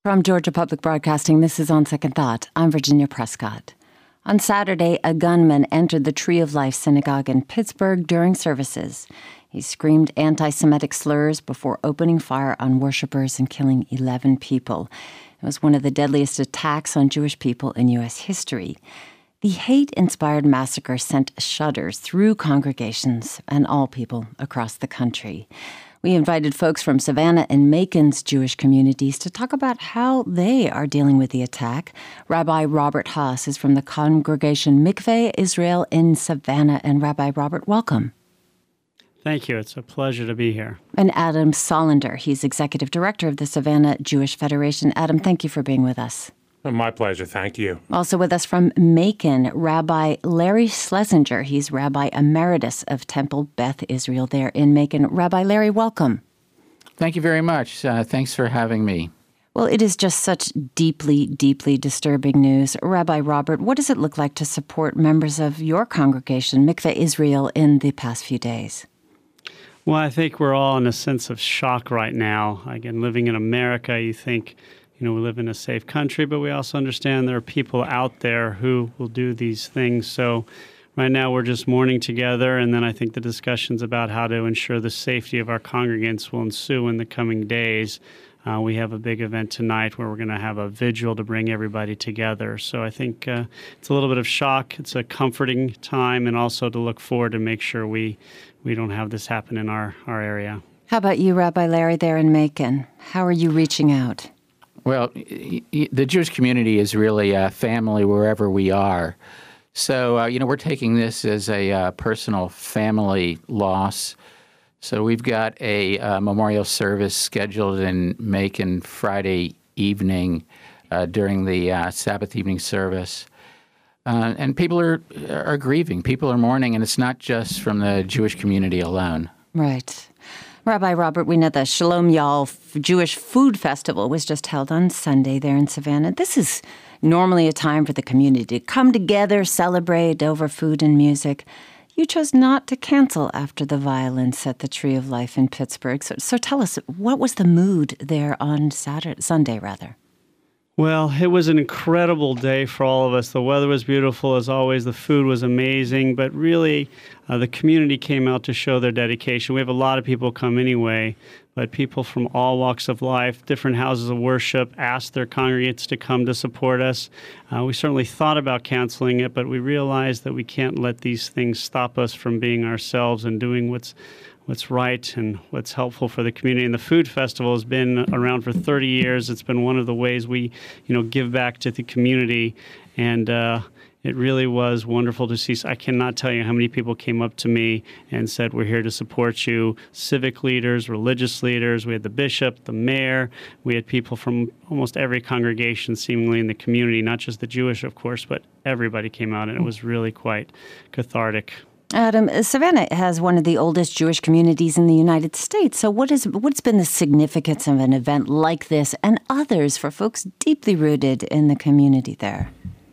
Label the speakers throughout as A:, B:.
A: From Georgia Public Broadcasting, this is On Second Thought. I'm Virginia Prescott. On Saturday, a gunman entered the Tree of Life Synagogue in Pittsburgh during services. He screamed anti-Semitic slurs before opening fire on worshipers and killing 11 people. It was one of the deadliest attacks on Jewish people in U.S. history. The hate-inspired massacre sent shudders through congregations and all people across the country. We invited folks from Savannah and Macon's Jewish communities to talk about how they are dealing with the attack. Rabbi Robert Haas is from the congregation Mikveh Israel in Savannah. And Rabbi Robert, welcome.
B: Thank you. It's a pleasure to be here.
A: And Adam Solander, he's executive director of the Savannah Jewish Federation. Adam, thank you for being with us.
C: My pleasure. Thank you.
A: Also with us from Macon, Rabbi Larry Schlesinger. He's Rabbi Emeritus of Temple Beth Israel there in Macon. Rabbi Larry, welcome.
D: Thank you very much. Thanks for having me.
A: Well, it is just such deeply, deeply disturbing news. Rabbi Robert, what does it look like to support members of your congregation, Mikveh Israel, in the past few days?
B: Well, I think we're all in a sense of shock right now. Again, living in America, you think, we live in a safe country, but we also understand there are people out there who will do these things. So right now we're just mourning together, and then I think the discussions about how to ensure the safety of our congregants will ensue in the coming days. We have a big event tonight where we're going to have a vigil to bring everybody together. So I think it's a little bit of shock. It's a comforting time, and also to look forward to make sure we don't have this happen in our area.
A: How about you, Rabbi Larry, there in Macon? How are you reaching out?
D: Well, the Jewish community is really a family wherever we are. So, we're taking this as a personal family loss. So we've got a memorial service scheduled in Macon Friday evening during the Sabbath evening service. And people are grieving. People are mourning, and it's not just from the Jewish community alone.
A: Right. Rabbi Robert, we know the Shalom Yal Jewish Food Festival was just held on Sunday there in Savannah. This is normally a time for the community to come together, celebrate over food and music. You chose not to cancel after the violence at the Tree of Life in Pittsburgh. So tell us, what was the mood there on Sunday?
B: Well, it was an incredible day for all of us. The weather was beautiful as always. The food was amazing. But really, the community came out to show their dedication. We have a lot of people come anyway, but people from all walks of life, different houses of worship, asked their congregants to come to support us. We certainly thought about canceling it, but we realized that we can't let these things stop us from being ourselves and doing what's right and what's helpful for the community. And the food festival has been around for 30 years. It's been one of the ways we, give back to the community. And it really was wonderful to see. I cannot tell you how many people came up to me and said, we're here to support you. Civic leaders, religious leaders. We had the bishop, the mayor. We had people from almost every congregation seemingly in the community, not just the Jewish, of course, but everybody came out. And it was really quite cathartic.
A: Adam, Savannah has one of the oldest Jewish communities in the United States. So what's been the significance of an event like this and others for folks deeply rooted in the community there?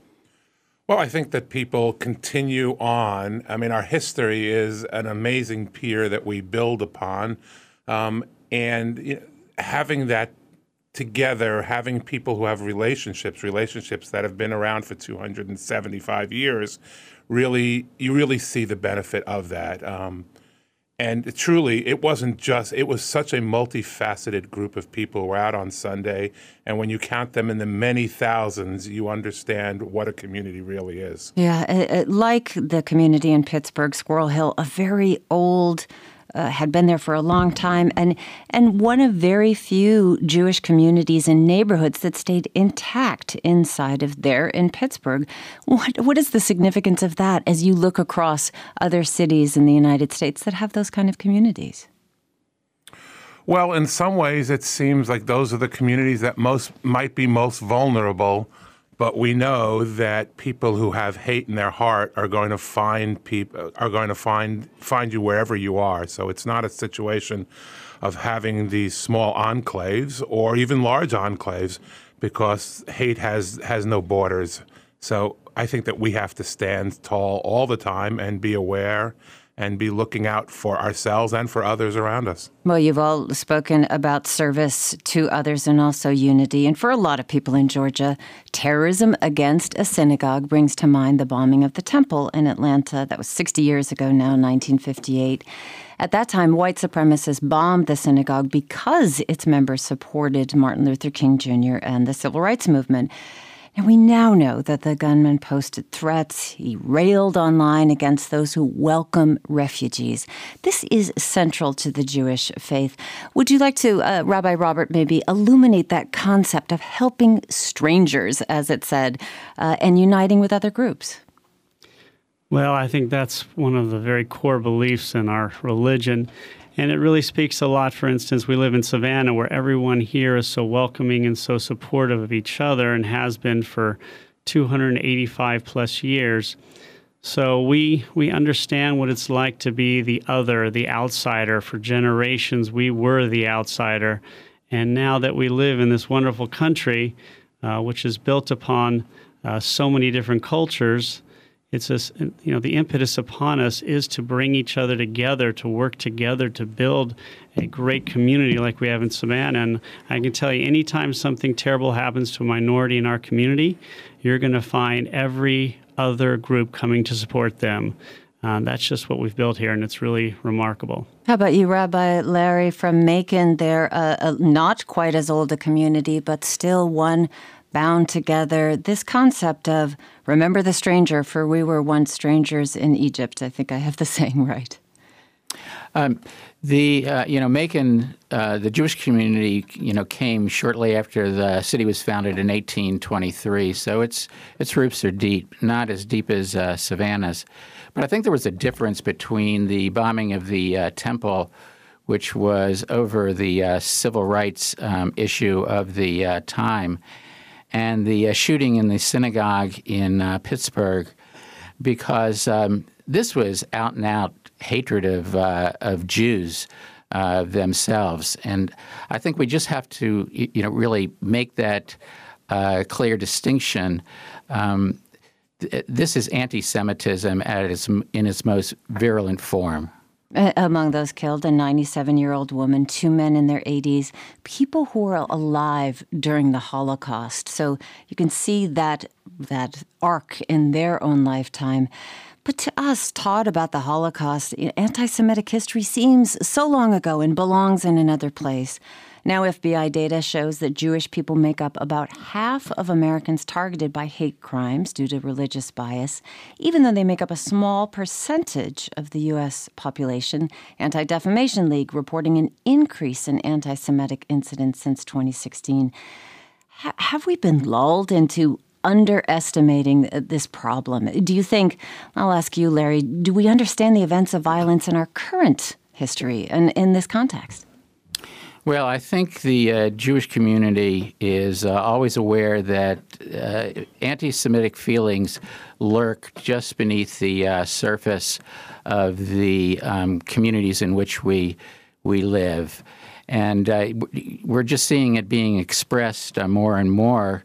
C: Well, I think that people continue on. I mean, our history is an amazing pier that we build upon. And having that together, having people who have relationships that have been around for 275 years, you really see the benefit of that. And truly, it was such a multifaceted group of people who were out on Sunday. And when you count them in the many thousands, you understand what a community really is.
A: Yeah, like the community in Pittsburgh, Squirrel Hill, a very old had been there for a long time, and one of very few Jewish communities and neighborhoods that stayed intact inside of there in Pittsburgh. What is the significance of that as you look across other cities in the United States that have those kind of communities?
C: Well, in some ways, it seems like those are the communities that might be most vulnerable. But we know that people who have hate in their heart are going to find you wherever you are. So it's not a situation of having these small enclaves or even large enclaves, because hate has no borders. So I think that we have to stand tall all the time and be aware and be looking out for ourselves and for others around us.
A: Well, you've all spoken about service to others and also unity. And for a lot of people in Georgia, terrorism against a synagogue brings to mind the bombing of the temple in Atlanta. That was 60 years ago now, 1958. At that time, white supremacists bombed the synagogue because its members supported Martin Luther King Jr. and the Civil Rights Movement. And we now know that the gunman posted threats. He railed online against those who welcome refugees. This is central to the Jewish faith. Would you like to, Rabbi Robert, maybe illuminate that concept of helping strangers, as it said, and uniting with other groups?
B: Well, I think that's one of the very core beliefs in our religion. And it really speaks a lot. For instance, we live in Savannah, where everyone here is so welcoming and so supportive of each other and has been for 285 plus years. So we understand what it's like to be the other, the outsider. For generations, we were the outsider. And now that we live in this wonderful country, which is built upon so many different cultures, it's just, the impetus upon us is to bring each other together, to work together, to build a great community like we have in Savannah. And I can tell you, anytime something terrible happens to a minority in our community, you're going to find every other group coming to support them. That's just what we've built here, and it's really remarkable.
A: How about you, Rabbi Larry from Macon? They're not quite as old a community, but still one bound together. This concept of remember the stranger, for we were once strangers in Egypt. I think I have the saying right.
D: Macon, the Jewish community, came shortly after the city was founded in 1823. So its roots are deep, not as deep as Savannah's. But I think there was a difference between the bombing of the temple, which was over the civil rights issue of the time, and the shooting in the synagogue in Pittsburgh, because this was out-and-out hatred of Jews themselves. And I think we just have to, really make that clear distinction. This is anti-Semitism in its most virulent form.
A: Among those killed, a 97-year-old woman, 2 men in their 80s, people who were alive during the Holocaust. So you can see that arc in their own lifetime. But to us, taught about the Holocaust, anti-Semitic history seems so long ago and belongs in another place. Now FBI data shows that Jewish people make up about half of Americans targeted by hate crimes due to religious bias. Even though they make up a small percentage of the U.S. population, Anti-Defamation League reporting an increase in anti-Semitic incidents since 2016. Have we been lulled into underestimating this problem? Do you think, I'll ask you, Larry, do we understand the events of violence in our current history and in this context?
D: Well, I think the Jewish community is always aware that anti-Semitic feelings lurk just beneath the surface of the communities in which we live. And we're just seeing it being expressed more and more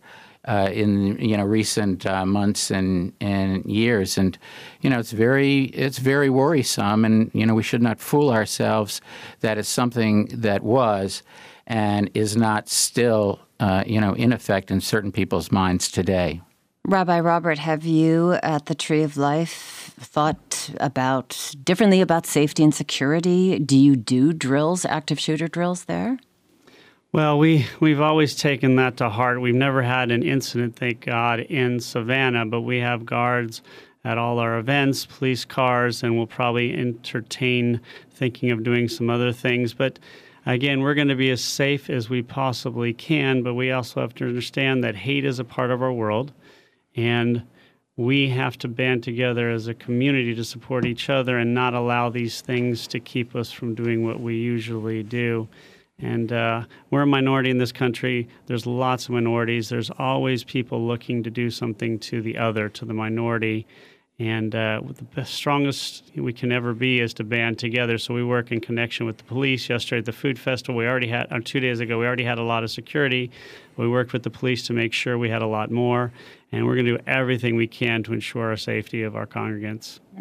D: in recent months and years, and it's very worrisome, and we should not fool ourselves that it's something that was and is not still in effect in certain people's minds today.
A: Rabbi Robert, have you at the Tree of Life thought differently about safety and security? Do you do drills, active shooter drills there?
B: Well, we've always taken that to heart. We've never had an incident, thank God, in Savannah, but we have guards at all our events, police cars, and we'll probably entertain thinking of doing some other things. But again, we're going to be as safe as we possibly can, but we also have to understand that hate is a part of our world, and we have to band together as a community to support each other and not allow these things to keep us from doing what we usually do. And we're a minority in this country. There's lots of minorities. There's always people looking to do something to the other, to the minority. And the strongest we can ever be is to band together. So we work in connection with the police. Yesterday at the food festival, 2 days ago, we already had a lot of security. We worked with the police to make sure we had a lot more. And we're going to do everything we can to ensure our safety of our congregants.
A: I'm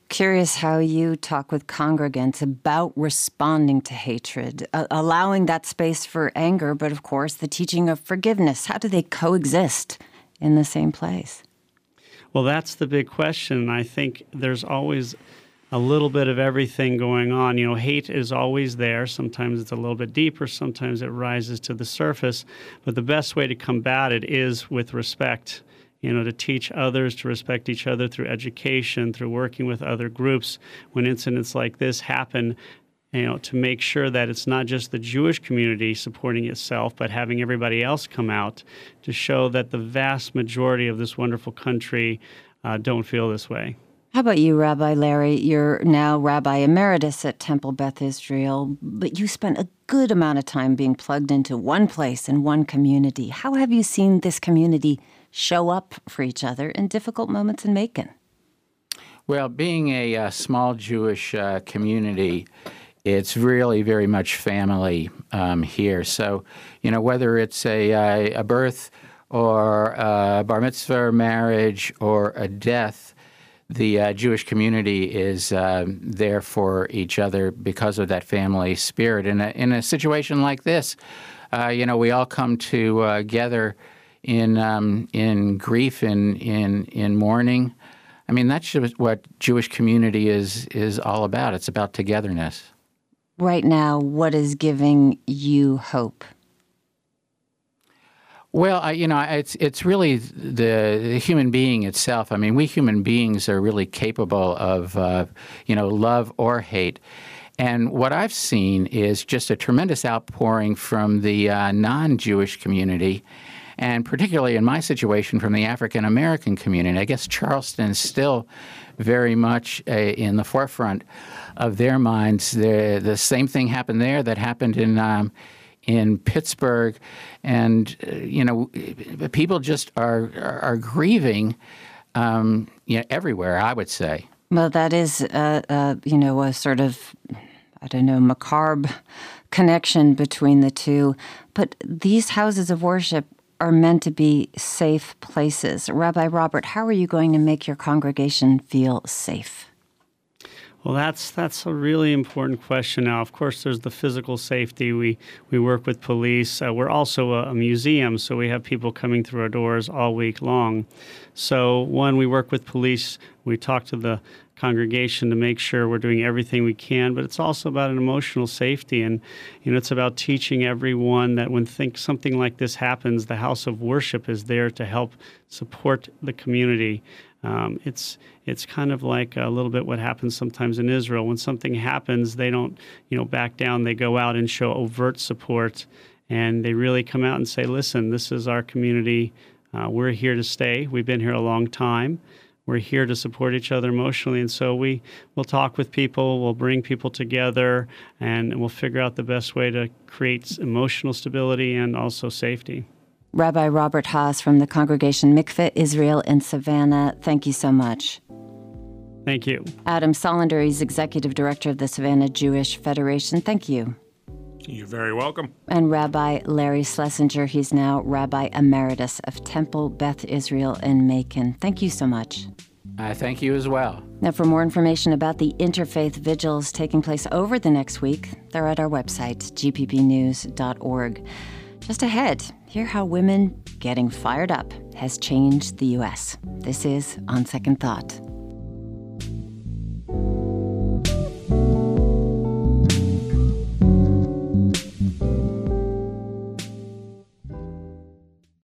A: curious how you talk with congregants about responding to hatred, allowing that space for anger, but of course the teaching of forgiveness. How do they coexist in the same place?
B: Well, that's the big question. I think there's always a little bit of everything going on. You know, hate is always there. Sometimes it's a little bit deeper. Sometimes it rises to the surface. But the best way to combat it is with respect. You know, to teach others to respect each other through education, through working with other groups. When incidents like this happen, you know, to make sure that it's not just the Jewish community supporting itself, but having everybody else come out to show that the vast majority of this wonderful country don't feel this way.
A: How about you, Rabbi Larry? You're now Rabbi Emeritus at Temple Beth Israel, but you spent a good amount of time being plugged into one place and one community. How have you seen this community show up for each other in difficult moments in Macon?
D: Well, being a small Jewish community, it's really very much family here. So, you know, whether it's a birth or a bar mitzvah, marriage, or a death, the Jewish community is there for each other because of that family spirit. In a situation like this, you know, we all come together in grief, in mourning. I mean, that's just what Jewish community is all about. It's about togetherness.
A: Right now, what is giving you hope?
D: Well, you know, it's really the human being itself. I mean, we human beings are really capable of, you know, love or hate. And what I've seen is just a tremendous outpouring from the non-Jewish community, and particularly in my situation, from the African-American community. I guess Charleston is still very much in the forefront of their minds. The same thing happened there that happened in Pittsburgh, and you know, people just are grieving, you know, everywhere, I would say.
A: Well, that is, you know, a sort of, I don't know, macabre connection between the two. But these houses of worship are meant to be safe places. Rabbi Robert, how are you going to make your congregation feel safe?
B: Well, that's a really important question. Now, of course, there's the physical safety. We work with police. We're also a museum, so we have people coming through our doors all week long. So, one, we work with police. We talk to the congregation to make sure we're doing everything we can, but it's also about an emotional safety. And, you know, it's about teaching everyone that when something like this happens, the house of worship is there to help support the community. It's kind of like a little bit what happens sometimes in Israel. When something happens, they don't, you know, back down. They go out and show overt support, and they really come out and say, listen, this is our community. We're here to stay. We've been here a long time. We're here to support each other emotionally. And so we'll talk with people, we'll bring people together, and we'll figure out the best way to create emotional stability and also safety.
A: Rabbi Robert Haas from the Congregation Mikveh Israel in Savannah, thank you so much.
B: Thank you.
A: Adam Solander, he's Executive Director of the Savannah Jewish Federation. Thank you.
C: You're very welcome.
A: And Rabbi Larry Schlesinger, he's now Rabbi Emeritus of Temple Beth Israel in Macon. Thank you so much.
D: Thank you as well.
A: Now, for more information about the interfaith vigils taking place over the next week, they're at our website, gppnews.org. Just ahead, hear how women getting fired up has changed the U.S. This is On Second Thought.